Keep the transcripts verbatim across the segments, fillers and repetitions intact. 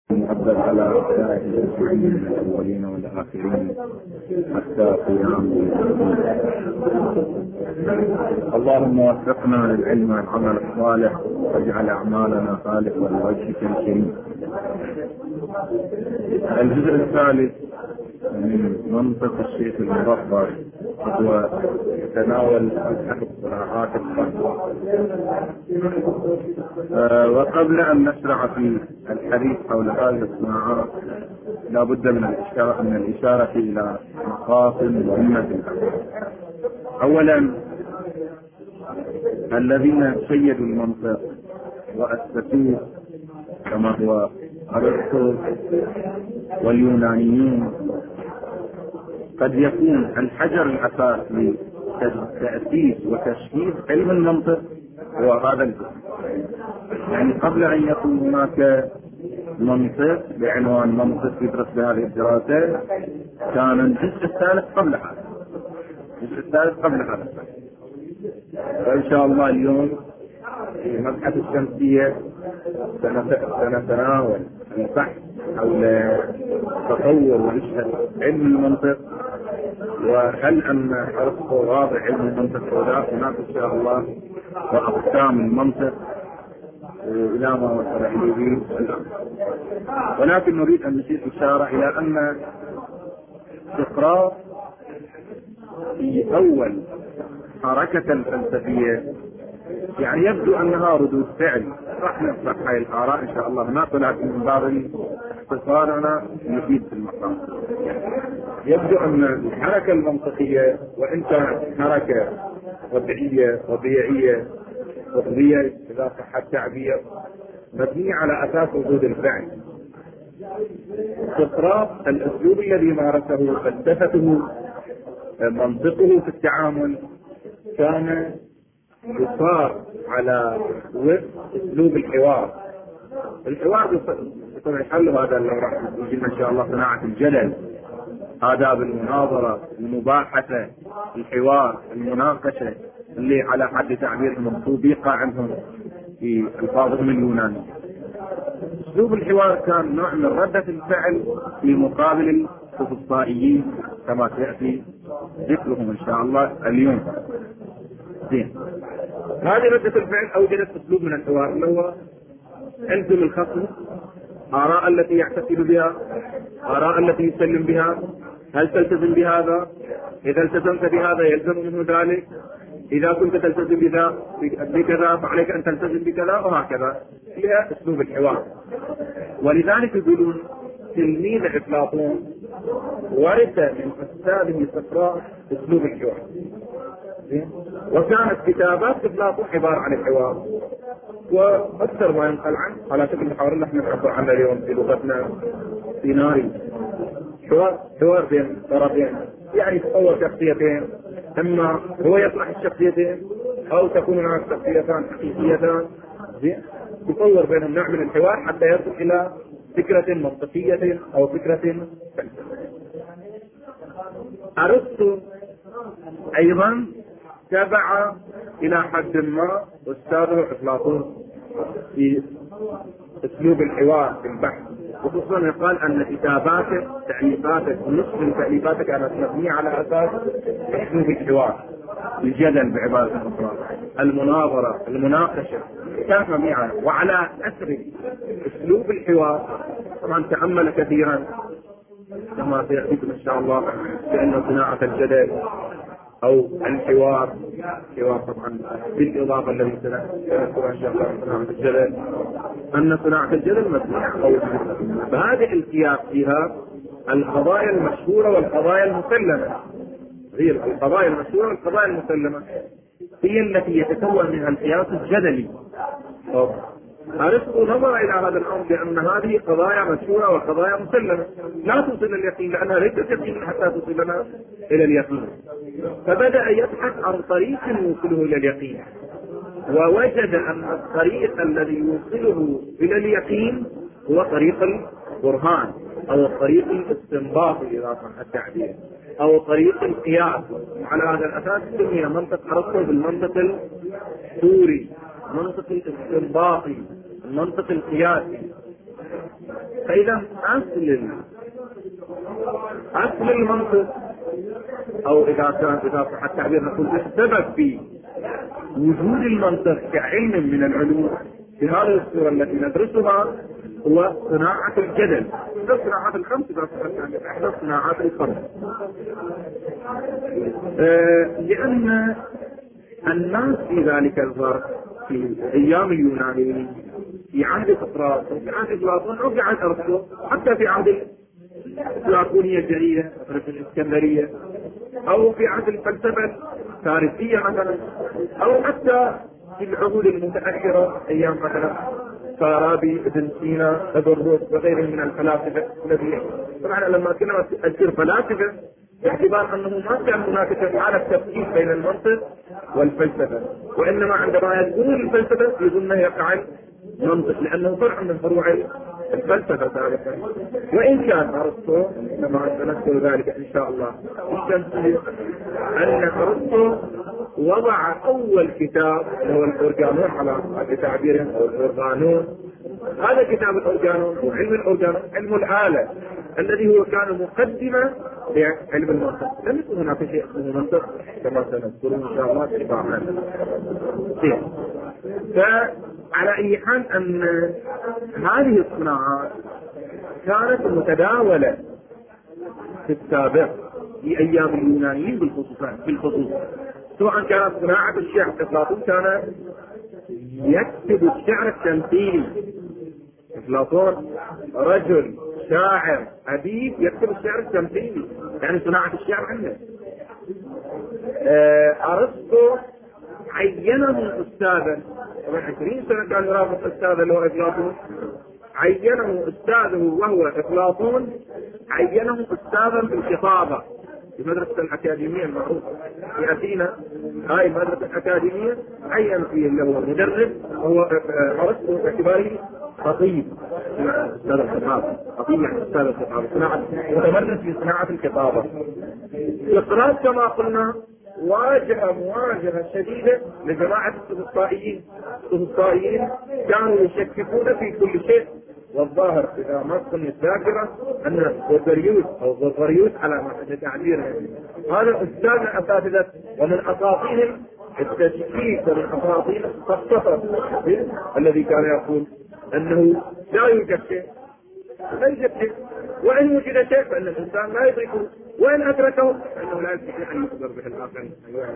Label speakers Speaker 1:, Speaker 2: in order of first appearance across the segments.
Speaker 1: المحبب على أعدائه أجمعين من الأولين والآخرين حتى قيام الدين. اللهم وفقنا للعلم والعمل الصالح واجعل أعمالنا خالصة لوجهك الكريم. الجزء الثالث من منطق الشيخ المربع هو يتناول أحد الصراعات الخاصة. أه وقبل أن نشرع في الحديث حول هذه الصراعات لا بد من الإشارة من الإشارة إلى نقاط مهمة. أولا، الذين شيدوا المنطق وأسسوه كما هو أرسطو واليونانيين قد يكون الحجر الأساس لتأسيس وتشكيل علم المنطق هو هذا الجزء. يعني قبل أن يكون هناك منطق بعنوان منطق يدرس بهذه الدراسة كان الجزء الثالث قبل هذا الجزء الثالث قبل هذا وإن شاء الله اليوم في مبحث الشمسية سنتناول البحث حول تطور ونشأة علم المنطق، وهل أن أرسطو واضع علم المنطق ولا هناك إن شاء الله، وأقسام المنطق إلى ما وصل إليه الآن. ولكن نريد أن نشير إشارة إلى أن سقراط في أول حركة الفلسفية يعني يبدو أنها ردود فعل. راح نشرح هاي الآراء إن شاء الله هناك، ولكن من باب اختصار أنا نفيد في المقام. يبدو أن الحركة المنطقية وإن كانت حركة طبيعية طبيعية طبيعية إذا صح التعبير مبنية على أساس وجود الفعل. سقراط الأسلوب الذي مارسه فلسفته منطقه في التعامل كان يصار على وفق اسلوب الحوار. الحوار يكون يحل هذا اللي راح يجينا ان شاء الله صناعة الجدل، آداب المناظرة، المباحثة، الحوار، المناقشة اللي على حد تعبيرهم طبيقة عنهم في الفاظهم اليوناني. اسلوب الحوار كان نوع من ردة الفعل في مقابل الأخصائيين كما سيأتي ذكرهم ان شاء الله اليوم. زين، هذه ردة الفعل أوجدت أسلوب من الحوار اللي هو ألزم الخصم آراء التي يعتقد بها، آراء التي يسلم بها، هل تلتزم بهذا؟ إذا التزمت بهذا يلزم منه ذلك، إذا كنت تلتزم بذا بكذا فعليك أن تلتزم بكذا، وهكذا. هي أسلوب الحوار. ولذلك يقولون تلميذ أفلاطون ورث من أستاذه سقراط أسلوب الحوار، وكانت كتابات أفلاطون عبارة عن الحوار، وأكثر ما ينقل عنه على شكل الحوار اللي احنا نعبر عنه اليوم في لغتنا سيناريو. حوار حوار بين طرفين، يعني تطور شخصيتين، اما هو يطرح الشخصيتين او تكون هناك شخصيتان حقيقيتان، يطور بينهم نوع من الحوار حتى يصل الى فكرة منطقية او فكرة فلسفية. أرسطو ايضا تبع الى حد ما استاذه افلاطون في اسلوب الحوار في البحث، وخصوصا يقال ان كتاباته تأليفاته نصف من تأليفاته كانت مبنية على اساس اسلوب الحوار، الجدل بعبارة اخرى، المناظرة، المناقشة كانت مبنية على وعلى اثر اسلوب الحوار. طبعا تأمل كثيرا كما سيأتيكم ان شاء الله بان صناعة الجدل او الحوار حوار طبعا بالاضافه الذي سنذكرها ان شاء الله صناعه الجدل، ان صناعه الجدل مبنيه او فهذه السياق فيها القضايا المشهوره والقضايا المسلمه. هي القضايا المشهوره والقضايا المسلمه هي التي يتكون منها القياس الجدلي. أرسطو نظر إلى هذا الأمر بأن هذه قضايا مشهورة وقضايا مسلمة لا توصل اليقين، لأنها ليست يقين حتى توصلنا إلى اليقين. فبدأ يبحث عن طريق يوصله إلى اليقين، ووجد أن الطريق الذي يوصله إلى اليقين هو طريق البرهان أو طريق الاستنباط إذا صح التعبير، أو طريق القياس. على هذا الأساس سمي منطق أرسطو بالمنطق السوري، منطق الاستنباطي، المنطق القياسي. فإذا أصل أصل المنطق، أو إذا كان إذا صح التعبير نقول السبب في وجود المنطق كعلم من العلوم في هذه الصورة التي ندرسها هو صناعة الجدل. الصناعات الخمس إذا صح التعبير إحدى الصناعات الخمس. آه لأن الناس في ذلك الظرف في أيام اليونانيين في عهد سقراط وفي عهد أفلاطون أو في عهد أرسطو، حتى في عهد الأفلاطونية الجديدة مثلا في الإسكندرية، أو في عهد الفلسفة الفارسية مثلا، أو حتى في العهود المتأخرة أيام مثلا فارابي، ابن سينا، ابن روس وغيرهم من الفلاسفة الذين طبعا لما كنا أذكر فلاسفة باعتبار أنه ما كان هناك حالة تفكيك بين المنطق والفلسفة، وإنما عندما يقول الفلسفة يظن يقع منطق لأنه فرع من فروع الفلسفة سابقا. وإن كان أرسطو كما سنذكر ذلك إن شاء الله الشمسية أن أرسطو وضع أول كتاب هو الأورجانون على تعبيرهم أو الأورغانون. هذا كتاب الأورجانون هو علم الأورجانون، علم الآلة الذي هو كان مقدمة لعلم المنطق. لم يكن هناك شيء اسمه منطق كما سنذكر إن شاء الله تباعا. فعلى أي حال أن هذه الصناعات كانت متداولة في السابق في أيام اليونانيين بالخصوص بالخصوص سواء كانت صناعة الشعر. أفلاطون كان يكتب الشعر التمثيلي. أفلاطون رجل شاعر أديب يكتب الشعر التمثيلي، يعني صناعة الشعر عنده. أرسطو عينه أستاذا، طبعا عشرين سنة كان يرافق أستاذا اللي هو أفلاطون، عينه أستاذه وهو أفلاطون، عينه أستاذا في الخطابة في مدرسة الأكاديمية المعروفة في أثينا. هاي المدرسة الأكاديمية عين فيه اللي هو مدرس وهو أرسطو باعتباره خطيب أستاذ الخطابة، خطيب يعني أستاذ الخطابة، صناعة متمرس في صناعة الخطابة. سقراط كما قلنا واجه مواجهة شديدة لجماعة السفسطائيين. السفسطائيين كانوا يشككون في كل شيء، والظاهر إذا ما تكون الذاكرة أن غوغريوس أو غوغريوس على ما حد تعبيره هذا أستاذ الأساتذة ومن أساطينهم التشكيك ومن أساطين الصفصفة الذي كان يقول أنه لا يوجد شيء، لا يوجد شيء، وإن وجد شيء فإن الإنسان لا يدركه، وإن أدركه فإنه لا يستطيع أن يخبر به الآخرين.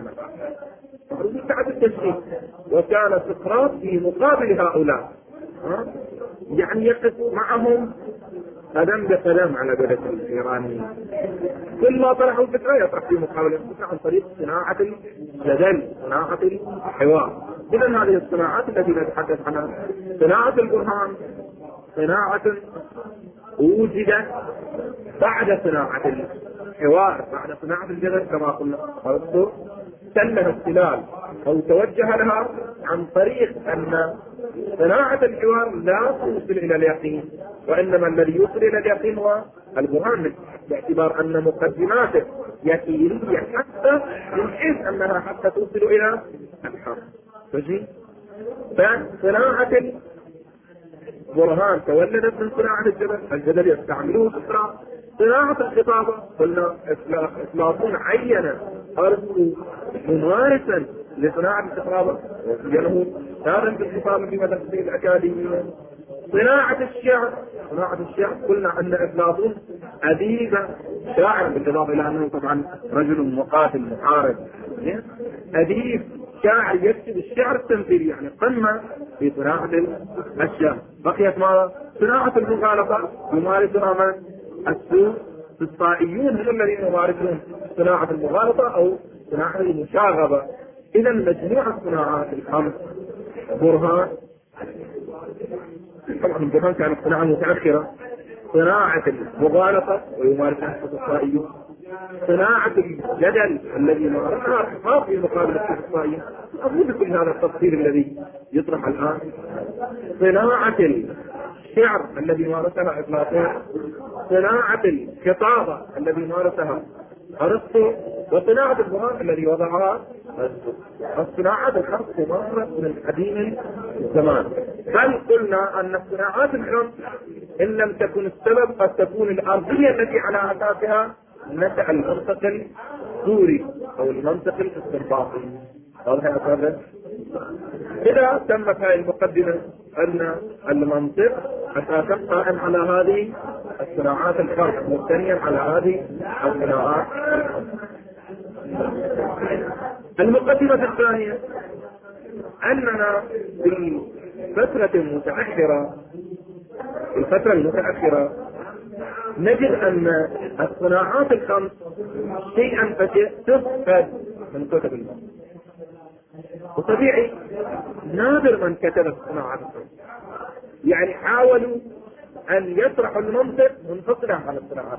Speaker 1: تعب التشكيك. وكان سقراط في مقابل هؤلاء يعني يقف معهم قدم بقدم على قولة الإيرانيين. كل ما طرحوا فكرة يطرح في مقابل الفكرة عن طريق صناعة الجدل، صناعة الحوار. إذا هذه الصناعات التي نتحدث عنها صناعة البرهان صناعة وجدت بعد صناعة الحوار، بعد صناعة الجدل كما قلنا. أرسطو سلم السلال أو توجه لها عن طريق أن صناعة الحوار لا توصل إلى اليقين، وإنما الذي يوصل إلى اليقين هو البرهان، باعتبار أن مقدماته يقينية حتى من حيث أنها حتى توصل إلى الحق. فجي فصناعة البرهان تولدت من صناعة الجدل. الجدل يستعملوه سقراط. صناعة الخطابة قلنا أفلاطون عين أرسطو ممارسا لصناعة الخطابة وعينه هذا في الخطابة في مدرسة الأكاديمية. صناعة الشعر صناعة الشعر قلنا أن أفلاطون أديب شاعر، بالإضافة إلى أنه طبعا رجل مقاتل محارب، أديب شاعر يكتب الشعر التمثيلي، يعني قمة في صناعة الشعر. بقيت ماذا؟ صناعة المغالطة يمارسها من؟ السفسطائيون هم الذين يمارسون صناعة المغالطة أو صناعة المشاغبة. إذا مجموعة الصناعات الخمس برهان، طبعا البرهان كانت صناعة متأخرة، صناعة المغالطة ويمارسها السفسطائيون، صناعة الجدل الذي مارسها الحفاظ في مقابل السفسطائيين. أقول كل هذا التفصيل الذي يطرح الآن. صناعة الشعر الذي مارسها أفلاطون، صناعة الخطابة الذي مارسها أرسطو، وصناعة البرهان الذي وضعها أرسطو. الصناعات الخمس تمارست من قديم الزمان، بل قلنا أن الصناعات الخمس إن لم تكن السبب قد تكون الأرضية التي على أساسها نشأ المنطق السوري أو المنطق الاستنباطي. واضح يا أخوان؟ إذا تمت هذه المقدمة أن المنطق أساسا قائم على هذه الصناعات الخمس، مبتنيا على هذه الصناعات. المقدمة الثانية أننا في فترة متأخرة في الفترة المتأخرة نجد أن الصناعات الخمس شيئا فشيء تفقد من كتب المنطق. وطبيعي نادر من كتب الصناعات الخمس، يعني حاولوا أن يطرحوا المنطق منفصلا عن الصناعات.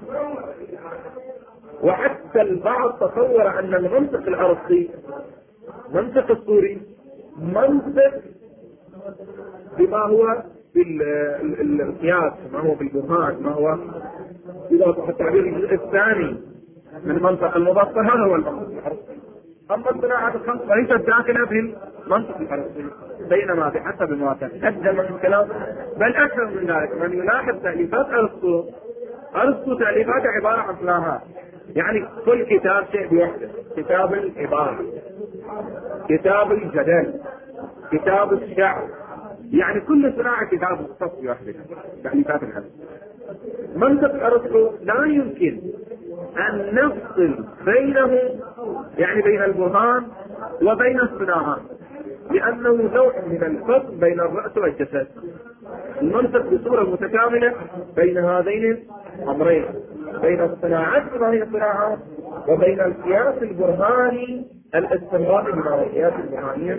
Speaker 1: وحتى البعض تصور أن المنطق الأرسطي منطق السوري منطق بما هو بالقياس، ما هو بالبرهان، ما هو إذا صح التعبير الجزء الثاني من منطق المبسط، هذا هو المنطق الأرسطي. أما الصناعات الخمس فليست داخلة في المنطق الأرسطي، بينما بحسب ما تقدم من كلام بل أكثر من ذلك من يلاحظ تأليفات أرسطو. أرسطو تأليفاته عبارة عن صناعات، يعني كل كتاب شيء بوحده: كتاب العبارة، كتاب الجدل، كتاب الشعر، يعني كل صناعة كتاب مختص بوحده. تأليفات الأرسطو. منطق أرسطو لا يمكن أن نفصل بينه، يعني بين البرهان وبين الصناعات، لأنه نوع من الفصل بين الرأس والجسد. المنطق بصورة متكاملة بين هذين الأمرين، بين الصناعات بما هي الصناعات وبين القياس البرهاني الاستنباطي بما هو القياس البرهاني.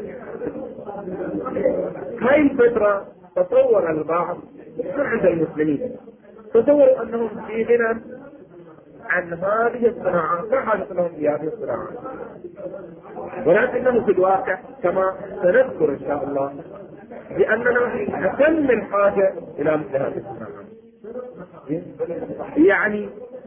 Speaker 1: هاي الفترة تصور البعض عند المسلمين، تصوروا أنهم في غنى عن هذه الصناعات، لا حاجة لهم في هذه الصناعات، ولكنه في الواقع كما سنذكر إن شاء الله بأننا في أتم الحاجة إلى مثل هذه الصناعات. يعني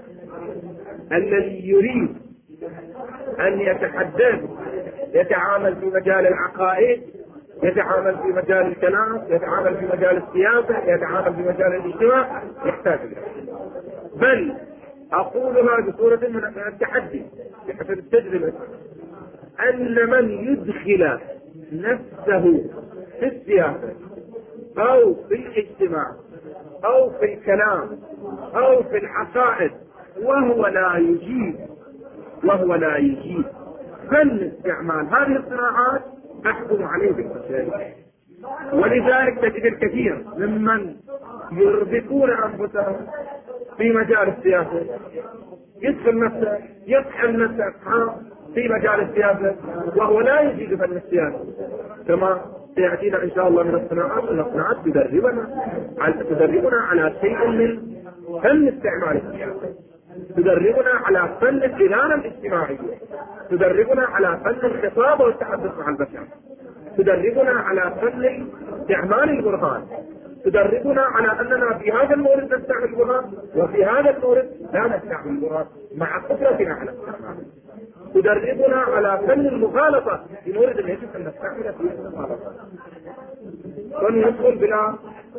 Speaker 1: الذي يريد أن يتحدث يتعامل في مجال العقائد، يتعامل في مجال الكلام، يتعامل في مجال السياسة، يتعامل في مجال الاجتماع، يحتاج إليه. بل أقولها بصورة من التحدي بحسب التجربة، أن من يدخل نفسه في السياسة أو في الاجتماع أو في الكلام أو في العقائد وهو لا يجيد وهو لا يجيد فن استعمال هذه الصناعات، أحكم عليه بالفشل. ولذلك تجد الكثير ممن يربكون أنفسهم في مجال السياسة يدخل نفسه يطحن نفسه في مجال السياسة وهو لا يجيد فن السياسة، كما سيأتينا إن شاء الله من الصناعات. الصناعات تدربنا على تدربنا على شيء من فن استعمال السياسة، تدربنا على فن الإدارة الاجتماعية، تدربنا على فن الخطاب والتحدث مع البشر، تدربنا على فن استعمال البرهان، تدربنا على أننا في هذا المورد نستعمل البرهان وفي هذا المورد لا نستعمل البرهان مع قدرتنا على استعماله، تدربنا على فن المغالطة في مورد يجب أن نستعمل فيه المغالطة. وندخل بلا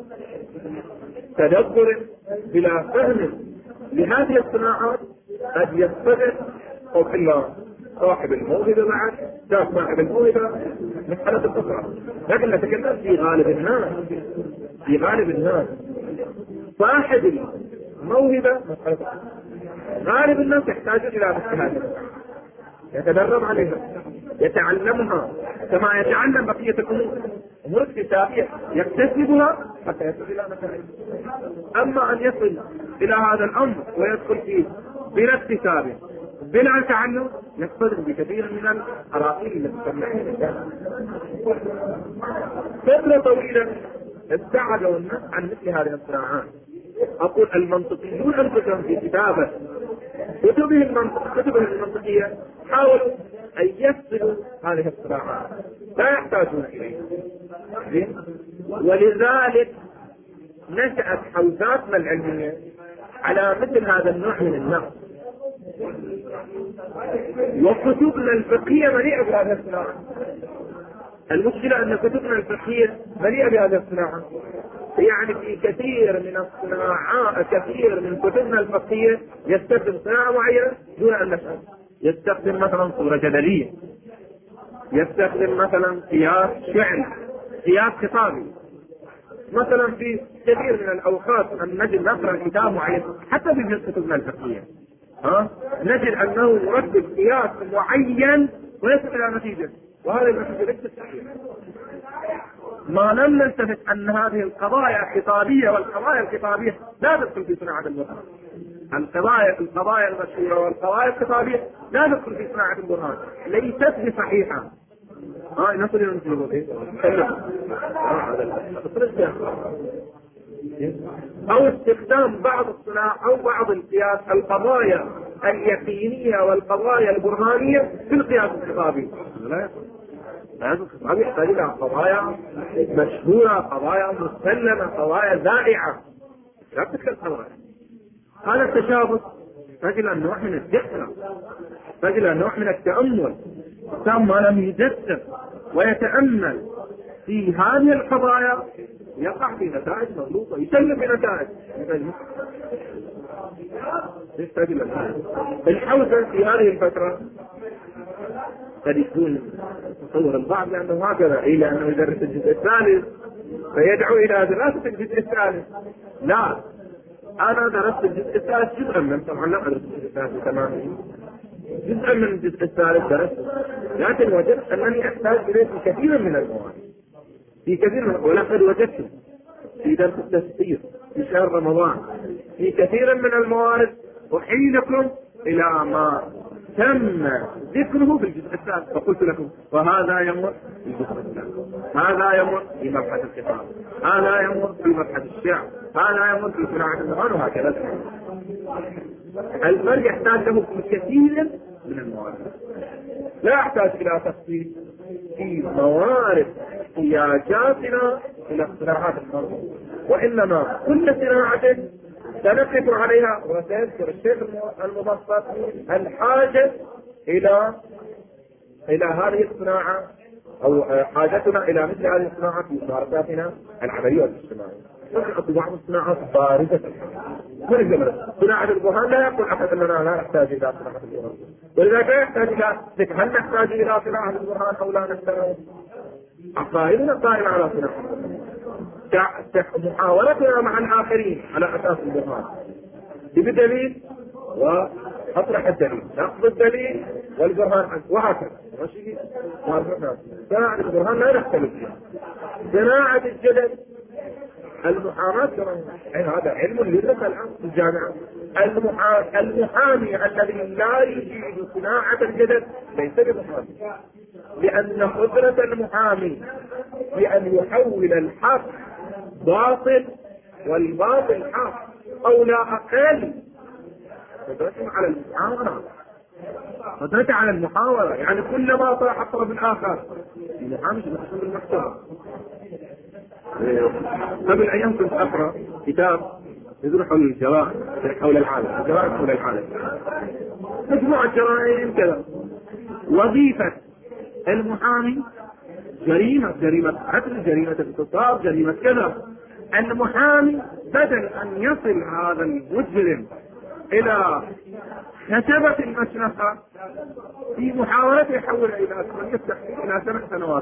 Speaker 1: تدبر بلا فهم لهذه الصناعات قد يستدر أو إلا صاحب الموهبة معك شاف صاحب الموهبة مسألة الأخرى، لكن نتكلم في غالب الناس. في غالب الناس صاحب الموهبة مسألة أخرى. غالب الناس يحتاج إلى مثل هذه، يتدرب عليها، يتعلمها كما يتعلم بقية الأمور، أمور اكتسابية يكتسبها حتى يصل إلى مكانه. أما أن يصل إلى هذا الأمر ويدخل فيه بلا اكتساب بلا تعلم يصطدم بكثير من الأراضي التي تمنعها. فترة طويلة ابتعدوا الناس عن مثل هذه الصناعات. أقول المنطقيون أنفسهم في كتابة كتبهم المنطق كتبهم المنطقية حاولوا أن يفصلوا هذه الصناعات، لا يحتاجون إليها. ولذلك نشأت حوزاتنا العلمية على مثل هذا النوع من النقد، وكتبنا الفقهية مليئة بهذه الصناعة. المشكلة أن كتبنا الفقهية مليئة بهذه الصناعة، يعني في كثير من الصناعات، كثير من كتبنا الفقهية يستخدم صناعة معينة دون أن نفهم. يستخدم مثلا صورة جدلية، يستخدم مثلا قياس شعري، قياس خطابي. مثلا في كثير من الأوقات أن نجد نقرأ كتاب معين حتى في كتبنا الفقهية، ها نجد أنه يردد قياس معين ويصل إلى نتيجة، وهذه النتيجة ليست صحيحة. ما لم نلتفت أن هذه القضايا الخطابية والقضايا الخطابية لا تدخل في صناعة البرهان. القضايا القضايا المشهورة والقضايا الخطابية لا تدخل في صناعة البرهان، ليست بصحيحة. ها نصل إلى نتيجة أو استخدام بعض الصناعة أو بعض القياس القضايا اليقينية والقضايا البرهانية في القياس الخطابي. القياس الخطابي يحتاج إلى قضايا مشهورة، قضايا مسلمة، قضايا ذائعة، لا تلك القضايا. هذا التشابه يحتاج إلى نوع من الدقة، يحتاج إلى نوع من التأمل. ثم لم يدقق ويتأمل في هذه القضايا يقع في نتائج مغلوطة، يسلم بنتائج. يحتاج إلى الحوزة في هذه الفترة قد يكون تصور البعض لأنه هكذا، إيه لأنه يدرس الجزء الثالث فيدعو إلى دراسة الجزء الثالث. لا، أنا درست الجزء الثالث جزءا من، طبعا لا أدرس الجزء الثالث تماما، جزءا من الجزء الثالث درست، لكن وجدت أنني أحتاج إليه في كثير من المواد، في كثير من، ولقد وجدت في درس التفسير في شهر رمضان في كثير من الموارد أحيلكم إلى ما تم ذكره في الجزء الثالث، فقلت لكم وهذا يمر في الجزء الثالث، هذا يمر في مبحث الخطاب، هذا يمر في مبحث الشعر، هذا يمر في صناعة القرآن، وهكذا. المرء يحتاج له في كثير من الموارد، لا يحتاج إلى تفصيل في موارد احتياجاتنا إلى الصناعات الخاصة، وإنما كل صناعة سنقف عليها. وسيذكر الشيخ المبسط الحاجة إلى إلى هذه الصناعة أو حاجتنا إلى مثل هذه الصناعة في ممارساتنا العملية والاجتماعية. نحن بعض الصناعات باردة الحال، صناعة البرهان لا يقول أحد أننا لا نحتاج إلى صناعة البرهان، ولذلك لا يحتاج إلى هل نحتاج إلى صناعة البرهان أو لا نحتاج. عقائدنا قائمة على صناعة محاولتنا مع الآخرين على أساس البرهان، بدليل وأطرح الدليل، نأخذ الدليل والبرهان وهكذا. صناعة البرهان لا نختلف فيها. صناعة الجدل المحاماة هذا علم يدرس الآن في الجامعة. المحامي الذي لا يجيد صناعة الجدل ليس بمحامي، لأن قدرة المحامي بأن يحول الحق باطل والباطل حق أو لا أقل، قدرته على المحاورة، قدرته على المحاورة، يعني كلما طرح الطرف الآخر المحامي يحصل المحتوى. قبل أيام كنت أقرأ كتاب يدور حول الجرائم حول العالم، الجرائم حول العالم، مجموعة جرائم كذا. وظيفة المحامي جريمة، جريمة قتل، جريمة اغتصاب، جريمة كذا. المحامي بدل أن يصل هذا المجرم إلى خشبة المشنقة في محاولة يحول إلى إلى سبع سنوات.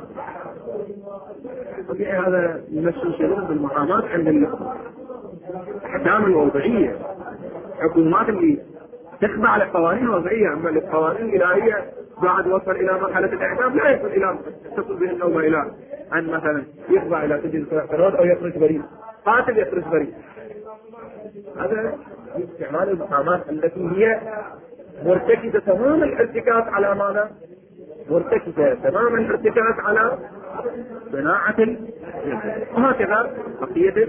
Speaker 1: هذا يمشي شغل بالمحاماة عند الأحكام الوضعية، حكومات اللي تخضع لقوانين الوضعية، أما القوانين الإلهية بعد وصل إلى مرحلة الإعدام لا يصل إلى تصل به النوبة إلى أن مثلا يخضع إلى سجن سبع سنوات أو يخرج بريء، قاتل يخرج بريء. هذا استعمال المحاماة التي هي مرتكزة تمام الارتكاز على ماذا؟ مرتكزة تمام الارتكاز على صناعة الجدل، وهكذا بقية.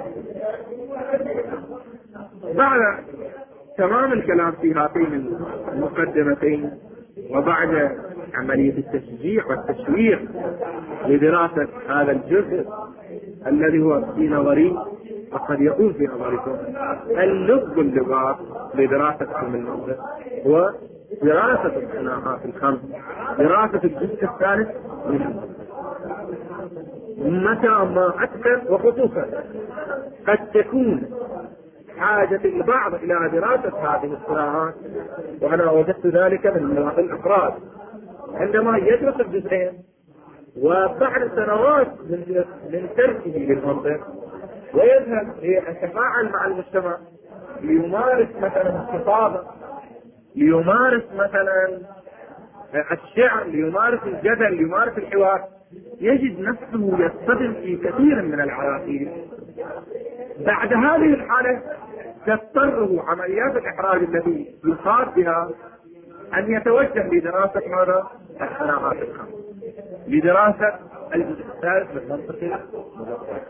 Speaker 1: بعد تمام الكلام في هاتين المقدمتين وبعد عملية التشجيع والتشويق لدراسة هذا الجزء الذي هو في نظري وقد يكون في نظركم اللب اللباب لدراسة علم المنطق هو دراسة الصناعات الخمس، دراسة الجزء الثالث من متى ما أكثر، وخصوصا قد تكون حاجة البعض إلى دراسة هذه الصراعات، وأنا وجدت ذلك من بعض الأفراد عندما يدرس الجزئين وبعد سنوات من من تركه للمنطق ويذهب ليتفاعل مع المجتمع ليمارس مثلا الخطابة، ليمارس مثلا الشعر، ليمارس الجدل، ليمارس الحوار، يجد نفسه يصطدم في كثير من العراقيل. بعد هذه الحالة تضطره عمليات الإحراج التي يخاض بها أن يتوجه لدراسة ماذا؟ الصناعات الخمس، لدراسة الجزء الثالث من منطقة المظفر.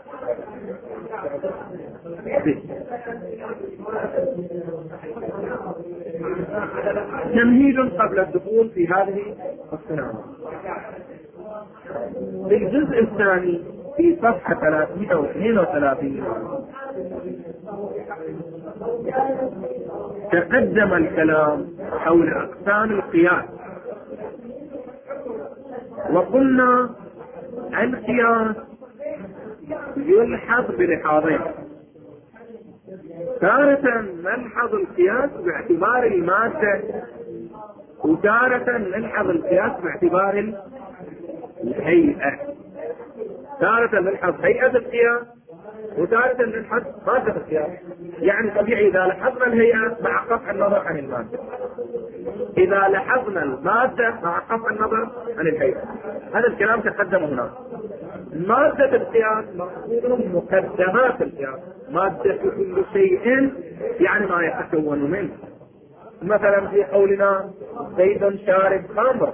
Speaker 1: تمهيد قبل الدخول في هذه الصناعات. في الجزء الثاني في صفحة ثلاثمائة واثنين وثلاثين تقدم الكلام حول أقسام القياس، وقلنا القياس يلحظ بلحاظين: تارة نلحظ القياس باعتبار المادة، وتارة نلحظ القياس باعتبار الهيئة. تارة نلحظ هيئة القياس، وتارة نلحظ مادة القياس. يعني طبيعي إذا لاحظنا الهيئة مع قطع النظر عن المادة، إذا لاحظنا المادة مع قطع النظر عن الهيئة. هذا الكلام تقدم هنا. مادة القياس مقصود مقدمات القياس، مادة كل شيء يعني ما يتكون منه. مثلا في قولنا زيد شارب خمر،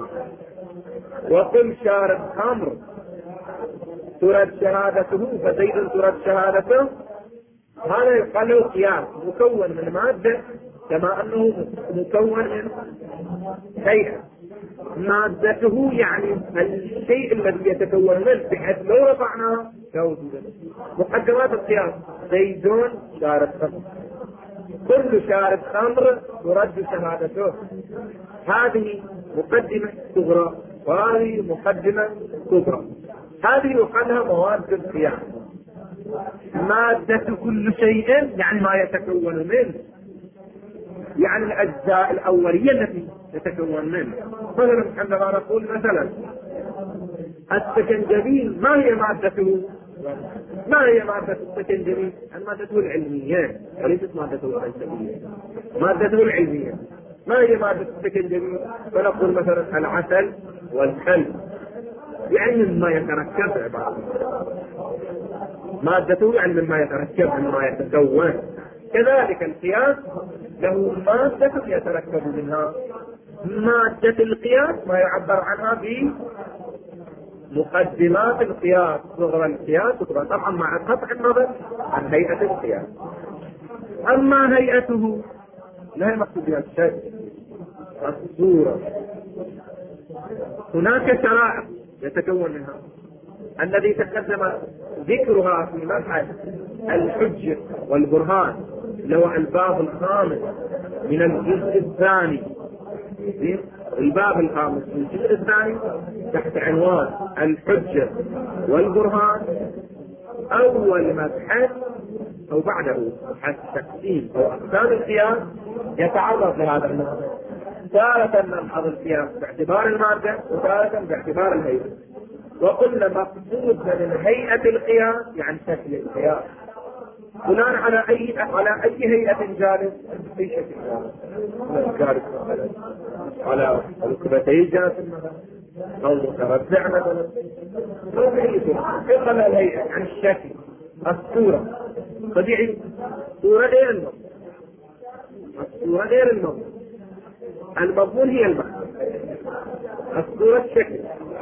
Speaker 1: وكل شارب خمر ترد شهادته، فزيد ترد شهادته، هذا يقال له قياس مكون من مادة كما أنه مكون من هيئة. مادته يعني الشيء الذي يتكون منه، بحيث لو رفعناه كوجودا. مقدمات القياس: زيد شارب خمر، كل شارب خمر ترد شهادته. هذه مقدمة صغرى وهذه مقدمة كبرى. هذه يقال لها مواد القياس. مادة كل شيء يعني ما يتكون منه، يعني الأجزاء الأولية التي يتكون منه. مثلا عندما نقول مثلا السكنجبيل، ما هي مادته؟ ما هي مادة السكنجبيل؟ مادته العلمية وليست مادته الفلسفية، مادته العلمية. ما هي مادة السكنجبيل؟ فنقول مثلا العسل والخل، يعني مما يتركب عبارة مادته، يعني مما يتركب، مما يتكون. كذلك القياس له مادة يتركب منها. مادة القياس ما يعبر عنها بمقدمات القياس، صغر القياس وكبرى، طبعا مع قطع النظر عن هيئة القياس. أما هيئته لا هي مقصود بها الشكل، الصورة. هناك شرائع يتكون منها الذي تقدم ذكرها في مبحث الحجة والبرهان، لو الباب الخامس من الجزء الثاني، الباب الخامس من الجزء الثاني تحت عنوان الحجة والبرهان. أول مبحث أو بعده مبحث تقسيم أو أقسام القياس يتعرض لهذا الموضوع. تارة نلحظ القياس باعتبار المادة، وتارة باعتبار الهيئة. وقلنا مقصود من هيئة القياس يعني شكل القياس، بناء على أي على أي هيئة جالس في شكل جالس مثلا على ركبتي جالس مثلا، أو متربع مثلا، أو هيئة الهيئة يعني الشكل، الصورة. طبيعي صورة غير المضمون، الصورة غير المضمون. المضمون هي المعنى، الصورة الشكل.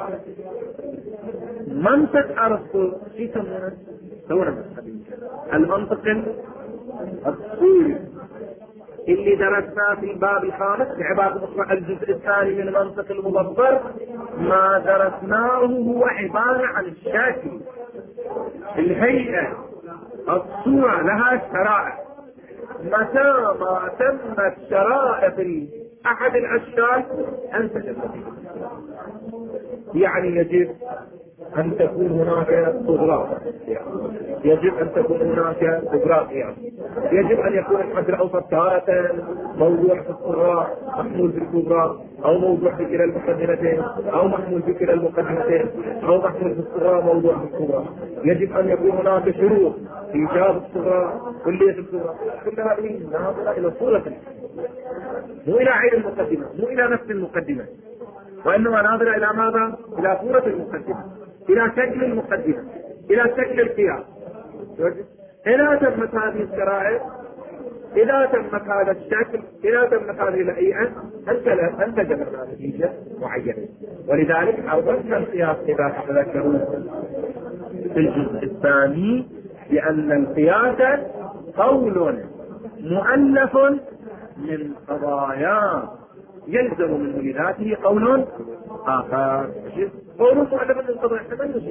Speaker 1: منطق أرسطو شو يسمونه؟ ثورة المنطق الصوري اللي درسناه في الباب الخامس بعبارة أخرى الجزء الثاني من منطق المظفر. ما درسناه هو عبارة عن الشكل، الهيئة، الصورة لها شرائع. متى ما تمت شرائع أحد الأشكال أنت تستطيع. يعني يجب أن تكون هناك صغرى، يجب أن تكون هناك صغرى قياس، يجب أن يكون الحد الأوسط تارة موضوع في الصغرى محمول في الكبرى، أو موضوع في كلا المقدمتين، أو محمول في كلا المقدمتين، أو محمول في الصغرى موضوع في الكبرى. يجب أن يكون هناك شروط إيجاب الصغرى كلية الصغرى. كل هذه ناظرة إلى صورة، مو إلى عين المقدمة، مو إلى نفس المقدمة، وإنما ناظرة إلى ماذا؟ إلى صورة المقدمة، إلى شكل المقدمة، إلى شكل القياس. إذا تمت هذه الشرائط، إذا تمت هذا الشكل، إذا تمت هذه الهيئة، أنتج لنا نتيجة معينة. ولذلك أوضحنا القياس إذا تتذكرون في الجزء الثاني بأن القياس قول مؤلف من قضايا يلزم منه لذاته قول آخر. قول مؤلف من القضايا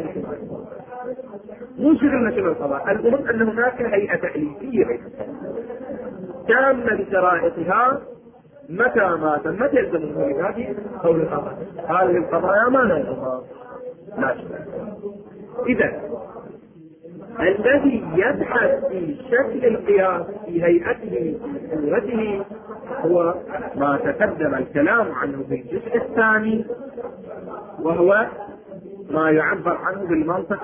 Speaker 1: مو شغلنا شنو القضايا، المهم أن هناك هيئة تأليفية تامة بشرائطها، متى ما تمت يلزم منه لذاته قول آخر. هذه القضايا ما نلزمها لا شيء. إذا الذي يبحث في شكل القياس في هيئته في صورته هو ما تقدم الكلام عنه في الجزء الثاني، وهو ما يعبر عنه بالمنطق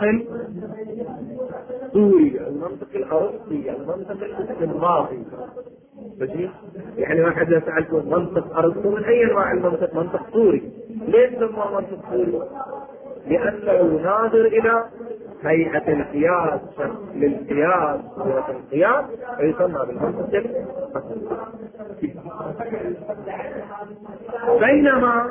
Speaker 1: الصوري، المنطق الأرسطي، المنطق الاستنباطي. يعني واحد يسألكم منطق أرسطو، من أي أنواع المنطق؟ منطق صوري. ليش سمى منطق صوري؟ لأنه ناظر إلى هيئة القياس، شكل القياس، صورة القياس، ويسمى بالمنطق. بينما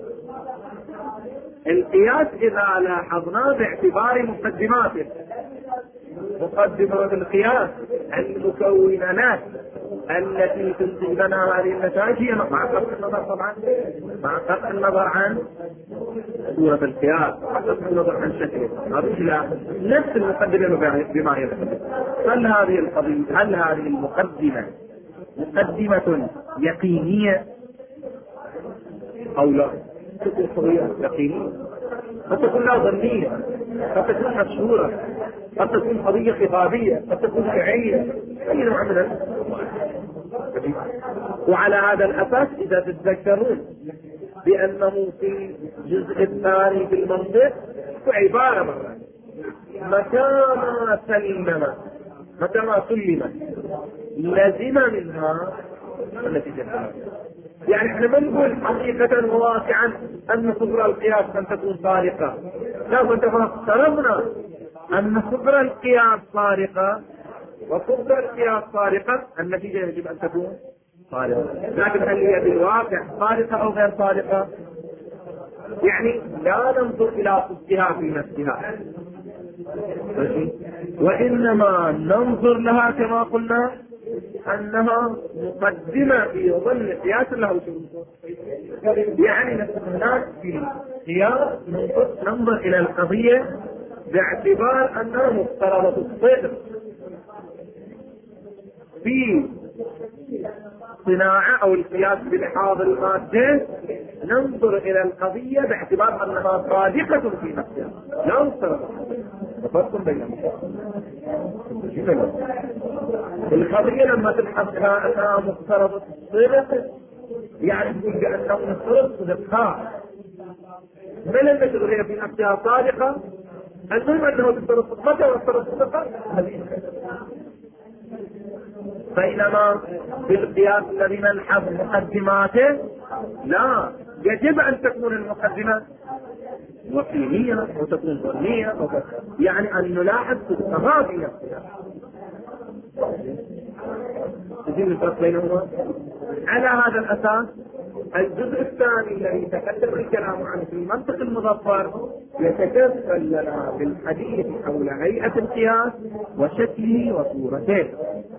Speaker 1: القياس إذا لاحظناه باعتبار مقدماته، مقدمات القياس المكونات التي تنتج لنا هذه النتائج هي مع قطع النظر طبعا، مع قطع النظر عن صورة القياس، مع قطع النظر عن شكله، هذه نفس المقدمة بما يتقدم. هل هذه القضية، هل هذه المقدمة مقدمة يقينية أو لا؟ تكون قضية يقينية، قد تكون لا ظنية، قد تكون مشهورة، قد تكون قضية خطابية، قد تكون شرعية، أي نوع من ال... وعلى هذا الأساس إذا تتذكرون بأنه في الجزء الثاني في المنطق عبارة مرة متى ما سلم، متى ما سلم لازم منها النتيجة. يعني احنا ما نقول حقيقة وواقعا أن صغرى القياس أن تكون صارقة، لا، وانتما افترضنا أن صغرى القياس صارقة وصغرى القياس صارقة، النتيجة يجب أن تكون صارقة. لكن هل هي بالواقع صارقة أو غير صارقة؟ يعني لا ننظر إلى صدقها في نفسها، وإنما ننظر لها كما قلنا أنها مقدمة في ظل قياس له شروط. يعني هناك في قياس ننظر إلى القضية باعتبار أنها مفترضة الصدق. في صناعة أو القياس بلحاظ المادة ننظر إلى القضية باعتبار أنها صادقة في نفسها لا مفترضة. فرق بينهم. القضية لما تبحثها أنها مفترضة الصدق يعني تقول بأنه مفترض صدقها، بل أن الغير في نفسها صادقة، المهم أنه مفترض صدقها ومفترض صدقها. بينما في القياس الذي نلحظ مقدماته لا، يجب أن تكون المقدمة وقيمية وتكون ظنية، يعني أن نلاحظ صدقها في نفسها. تجيب الفرق بينهما. على هذا الأساس الجزء الثاني الذي تقدم الكلام عنه في المنطق المظفر يتكفل لنا بالحديث حول هيئة القياس وشكله وصورته،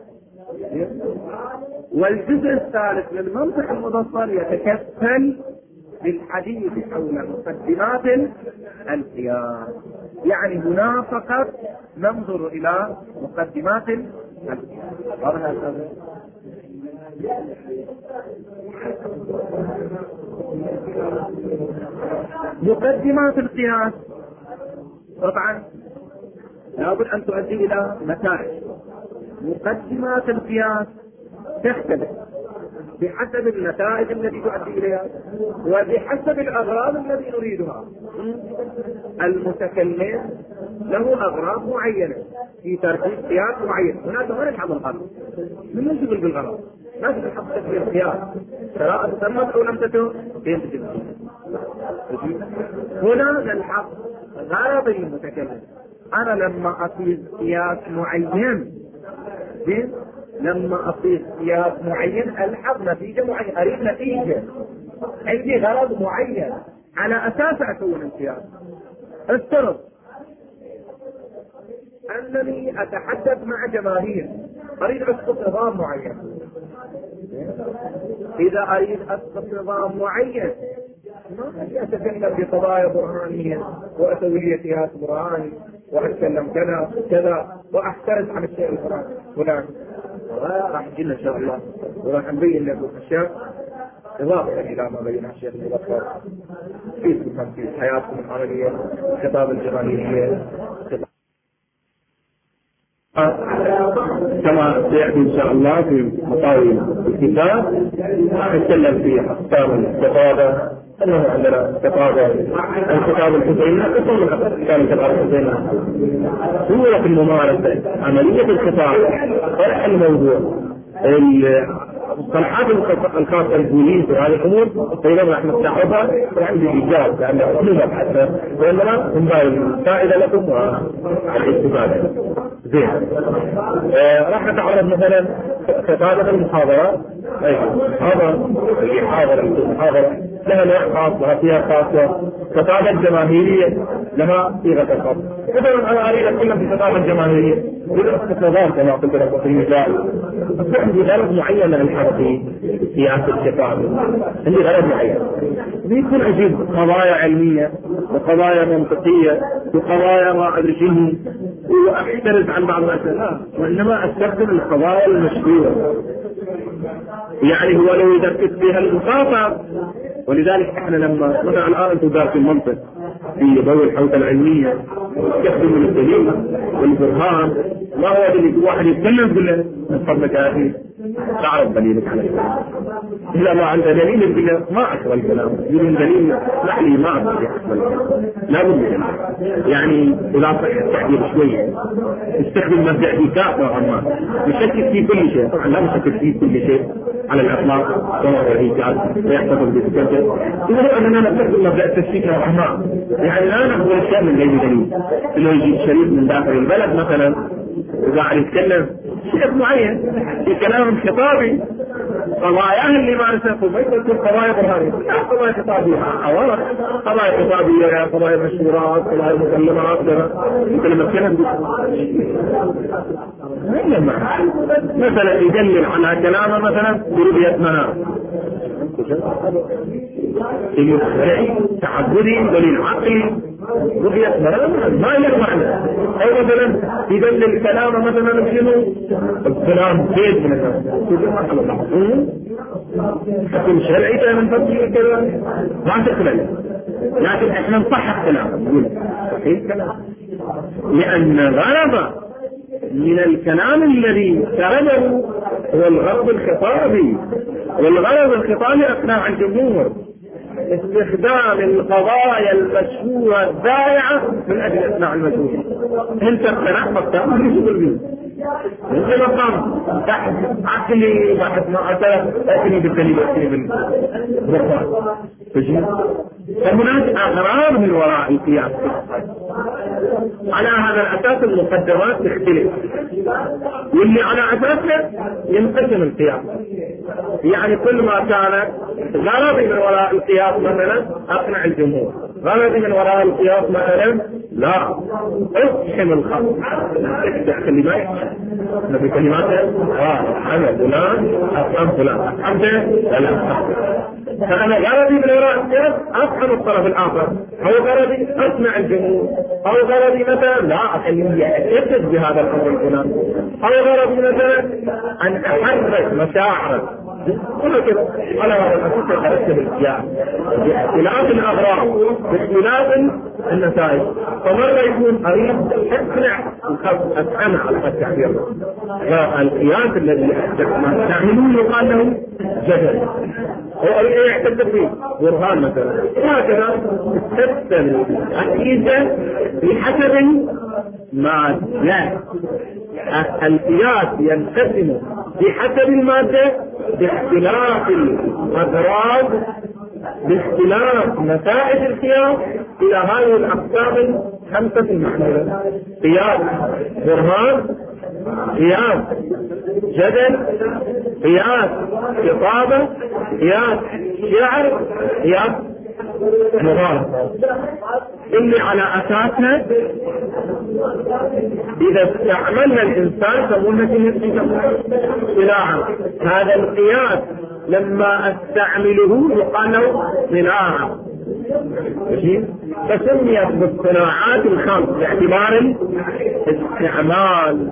Speaker 1: والجزء الثالث للمنطق المظفر يتكفل بالحديث حول مقدمات القياس. يعني هنا فقط ننظر إلى مقدمات القياس. مقدمات القياس طبعا لابد أن تؤدي إلى نتائج. مقدمات القياس تختلف بحسب النتائج التي تؤدي إليها وبحسب الأغراض التي نريدها. المتكلم له أغراض معينة في ترتيب قياس معين، هناك ما نلحظ الغرض، من نشغل بالغرض، ما في الحق تكبير القياس سواء تسمت أو لم تتم ينتج. هنا نلحظ غرض المتكلم. أنا لما أصيغ قياس معين، لما أصيغ قياس معين ألحظ نتيجة معينة، أريد نتيجة، عندي غرض معين على أساس أكون القياس. افترض أنني أتحدث مع جماهير، أريد أسقط نظام معين. إذا أريد أسقط نظام معين ما أتكلم بقضايا برهانية وأسوي لي قياس برهاني وأتكلم كذا كذا وأحترز عن الشيء الفلاني فلان. راح نجينا إن شاء الله وراح نبين لكم أشياء إضافة إلى ما بينها الشيخ المبكر في في حياتكم العملية، خطاب الجماهيرية، كما سيأتي إن شاء الله في مطاوي الكتاب. نتكلم في أقسام الخطابة، أنه عندنا خطابة الخطاب الحسيني، قسم من أقسام الخطاب الحسيني صورة الممارسة، عملية الخطاب، طرح الموضوع، الصنعات الخاصة البوليس وهذه الأمور بينما نحن نستعرضها وعندي إيجاب لأنه مو مبحث وإنما من باب الفائدة لكم والاستفادة. زين. آه راح نتعرض مثلا خطابة المحاضرات. أيوة هذا اللي حاضر المحاضرة لها نوع خاص، لها فيها خاصة. خطابة جماهيرية لها صيغة خاصة. مثلا أنا أريد أتكلم في خطابة جماهيرية بالاستفاضة كما قلت لكم في المثال، بس عندي غرض معين من الحركي سياسة الخطاب، عندي غرض معين. بيكون أجيب قضايا علمية وقضايا منطقية وقضايا ما أدري شنو وأحترز عن بعض الأسئلة، وإنما أستخدم القضايا المشهورة يعني هو لو يدرس فيها المخاطب. ولذلك احنا لما مثلا الآن انتم دارسين المنطق في ضوء الحوثة العلمية تستخدم الدليل والبرهان، ما هو دليل واحد يتكلم كله من فضلك يا أخي تعرف دليلك على الكلام، إلا ما عنده دليل يقول ما أكبر الكلام، يقول دليل نحلي ما أكبر الكلام. لا بد من يعني إذا صح التعبير شوية استخدم مبدأ ذكاء نوعا ما، نشكك في كل شيء، طبعا لا نشكك في كل شيء على الإطلاق كما هو الإيجاد ويحتفظ بالسكتة، إذا أننا نستخدم مبدأ التشكيك نوعا ما، يعني لا نأخذ الشيء من غير دليل. إنه يجي شريف من داخل البلد مثلا وقاعد يتكلم شيء معين في كلام خطابي قضاياه اللي ما نسافه ما يكون قضايا برهانية، لا قضايا خطابية أولا، قضايا خطابية قضايا مشهورات قضايا مكلمات كلمة كلام مثلا يدلل على كلامه مثلا برؤية منام الشرعي تعبدي دليل عقلي رؤية منام ما له معنى، أو مثلا يدلل كلامه مثلا بشنو الكلام كيف مثلا حكم شرعي من فضل كذا ما تقبل، لكن احنا نصحح كلام نقول صحيح كلام لأن غرض من الكلام الذي سرده هو الغرض الخطابي، والغرض الخطابي أقناع الجمهور استخدام القضايا المشهورة الذائعة من أجل إقناع المشهور. أنت اقتنعت فاقتنعت ما تقول به انت مقام تحت عقلي بحث ما أتلف أتني بالدليل أتني بالبرهان تجيب. فهناك أغراض من وراء القياس، على هذا الأساس المقدمات تختلف، واللي على أساسه ينقسم القياس. يعني كل ما كانت غرضي من وراء القياس مثلا أقنع الجمهور، غرضي من وراء القياس مثلا لا اقحم الخط خلي ما يحكم بكلماته اه انا فلان افهم فلان افهمته لا افهم، فانا غرضي من وراء القياس افهم الطرف الاخر، او غرضي اسمع الجمهور، او غرضي مثلا لا اخليه يعتقد بهذا الامر الفلاني، او غرضي مثلا ان احرك مشاعره وهكذا على هذا الأساس يترتب القياس باختلاف الأغراض باختلاف النتائج. فمرة يكون أريد أقنع الخلق أفهمه على التعبير، فالقياس الذي تعملون يقال له جدل، هو أريد أن يعتد فيه برهان مثلا. وهكذا تقسم العقيدة بحسب مادة. القياس ينقسم بحسب المادة باختلاف الأغراض باختلاف نتائج القياس إلى هذه الأقسام الخمسة المحمولة: قياس برهان، قياس جدل، قياس خطابة، قياس شعر، قياس مغالطة. اللي على أساسنا إذا استعملنا الإنسان سمونا صناعة. هذا القياس لما استعمله يقال له صناعة، فسميت بالصناعات الخمس باعتبار الاستعمال.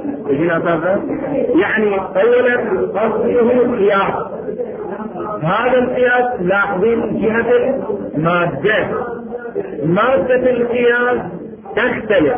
Speaker 1: يعني أولا أصله القياس. هذا القياس لاحظين جهة المادة، مادة القياس تختلف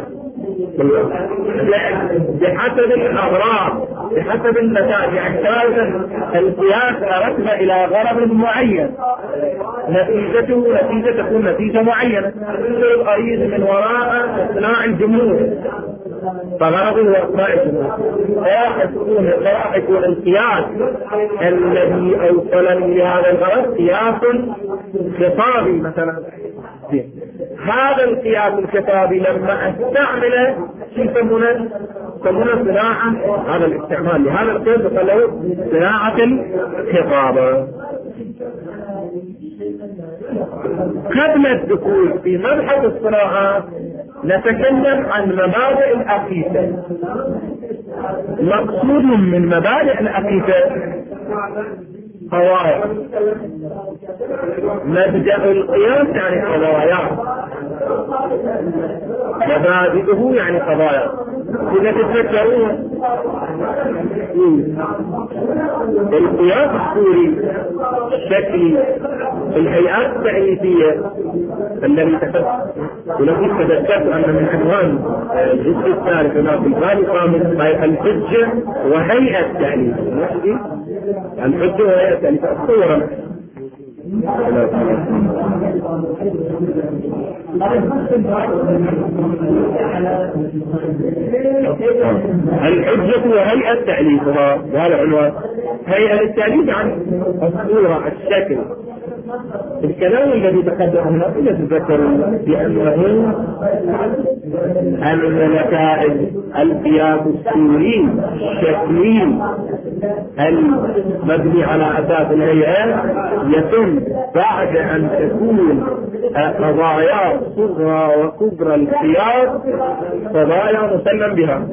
Speaker 1: بحسب الأغراض بحسب النتائج. يعني القياس أردنا إلى غرض معين، نتيجته نتيجة تكون نتيجة معينة. أريد من وراء إقناع الجمهور، فغرضه هو إقناع الجمهور. راح يكون القياس الذي أوصلني لهذا الغرض قياس خطابي مثلا. هذا القياس الخطابي لما استعمله شو يسمونه؟ يسمونه صناعة. هذا الاستعمال لهذا القياس يقال صناعة الخطابة. قبل الدخول في مبحث الصناعات نتكلم عن مبادئ الأقيسة. مقصود من مبادئ الأقيسة قواعد. مبدأ القياس يعني قضايا، مبادئه يعني قضايا. إذا تتذكرون القياس السوري الشكلي الهيئات التعريفية الذي التي تذكرت أن من عنوان الجزء الثالث هنا في الباب الخامس الحجة وهيئة التعريف. الحجة وهيئة التعريف الصورة الحجة وهيئة التعليف. وهذا عنوان هيئة التعليف عن الصورة الشكل. الكلام الذي تقدمه إذا تذكرون بأنه أن نتائج القياس السوري الشكلي المبني على أساس الهيئة يتم بعد أن تكون قضايا صغرى وكبرى القياس قضايا مسلم بها.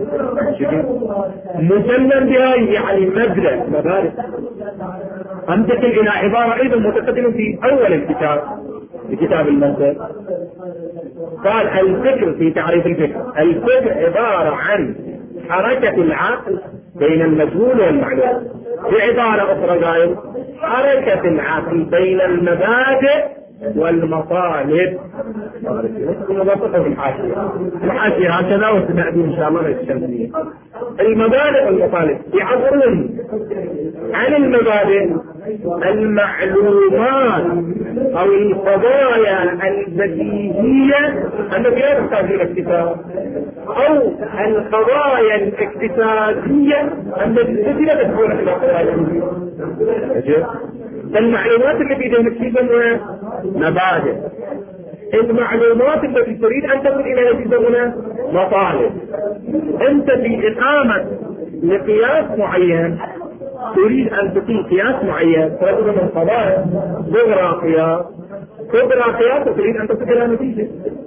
Speaker 1: مسلم بها يعني مبدأ مبادئ. أنتقل إلى عبارة أيضا متقدمة في أول الكتاب في كتاب المنطق. قال الفكر في تعريف الفكر: الفكر عبارة عن حركة العقل بين المجهول والمعلوم. بعبارة أخرى قال حركة العقل بين المبادئ والمطالب. مبسطة في الحاشية الحاشية هكذا وسنأتي إن شاء الله للتمثيل. المبادئ والمطالب يعبرون عن المبادئ المعلومات أو القضايا البديهية التي لا تحتاج إلى اكتساب، أو القضايا الاكتسابية التي لا تدخل إلى قضايا. المعلومات التي تمثلها مبادئ، المعلومات التي تريد أن تصل إلى نتيجة مطالب. أنت في إقامة لقياس معين تريد أن تقيم قياس معين، فرد من قضايا صغرى قياس كبرى قياس تريد أن تصل إلى نتيجة.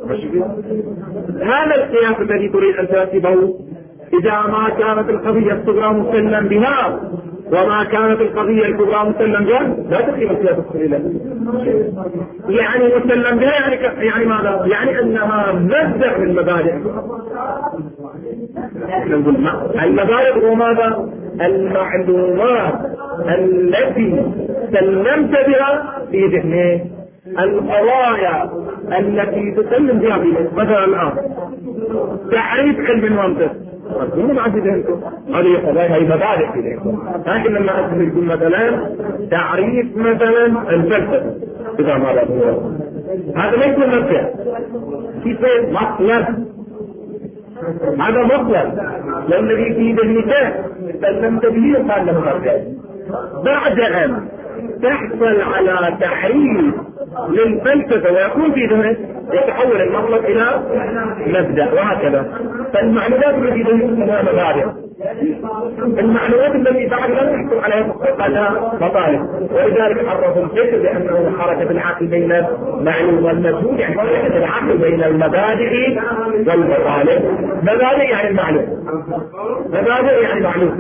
Speaker 1: هذا القياس الذي تريد أن ترتبه إذا ما كانت القضية الصغرى مسلم بها وما كانت القضية الكبرى مسلم بها لا تقيم القياس الصغيرة. يعني مسلم بها يعني ك... يعني ماذا؟ يعني أنها مبدأ من المبادئ. المبادئ هو ماذا؟
Speaker 2: المعلومات التي سلمت بها في ذهنك، القضايا التي تسلم بها في ذهنك. مثلا الآن تعريف علم المنطق أظن ما عندي ذهنكم، هذه قضايا، هي مبادئ في ذهنكم. لكن لما أقول لكم مثلا تعريف مثلا الفلسفة، إذا ما هو هذا ما يكون مبدأ، في شيء مطلب، هذا مطلب والذي في ذهنك سلمت به قال له مبدأ. بعد أن تحصل على تحريف للفلسفة ويكون في ذهنك يتحول المطلب إلى مبدأ، وهكذا. فالمعلومات التي ذهنك لها مبادئ، المعلومات التي بعد لم يحصل عليها فقدها مطالب. ولذلك عرفوا الفكر بأنه حركة العقل بين المعلوم والمجهول، يعني حركة العقل بين المبادئ والمطالب. مبادئ يعني المعلوم، مبادئ يعني معلوم.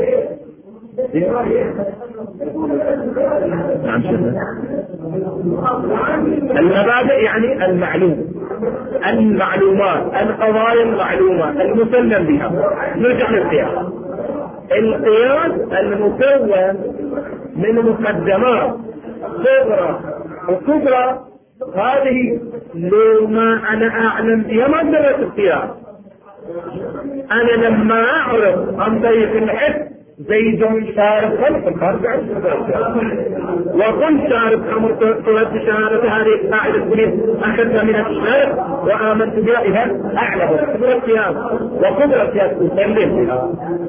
Speaker 2: نعم شكرا. المبادئ يعني المعلوم، المعلومات، القضايا المعلومة المسلم بها. نرجع للقياس. القياس المكون من مقدمات صغرى وكبرى، هذه لو ما أنا أعلم بها ما درست القياس. أنا لما أعرف عن طريق الحس زيد شارب خمس الخارج وكنت شارب خمر ترد شهادة هذه قاعدة بنيت أخذها من الشارب وآمنت بها إذا أعلم كبر القياس وكبر القياس أسلم بها.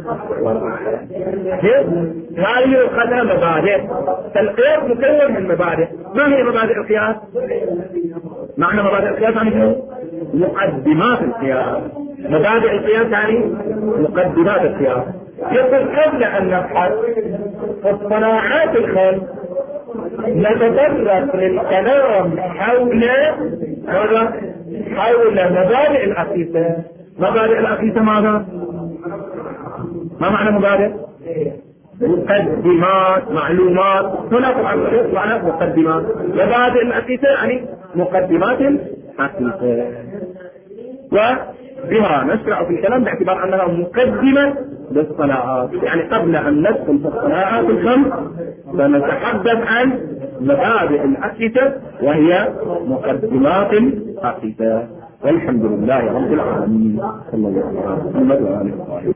Speaker 2: هذه يؤخذها مبادئ. القياس مكون من مبادئ. ما هي مبادئ القياس؟ معنى مبادئ القياس يعني مقدمات القياس. مبادئ القياس يعني مقدمات القياس. يقول قبل أن نبحث في الصناعات الخمس نتطرق للكلام حول ماذا؟ حول مبادئ الأقيسة. مبادئ الأقيسة ماذا؟ ما معنى مبادئ؟ مقدمات، معلومات. هنا طبعا معنى مقدمات. مبادئ الأقيسة يعني مقدمات الأقيسة، وبها نشرع في الكلام باعتبار أنها مقدمة للصناعات. يعني قبل أن ندخل في الصناعات الخمس سنتحدث عن مبادئ الأقيسة وهي مقدمات الأقيسة. والحمد لله رب العالمين. صلى الله عليه وسلم.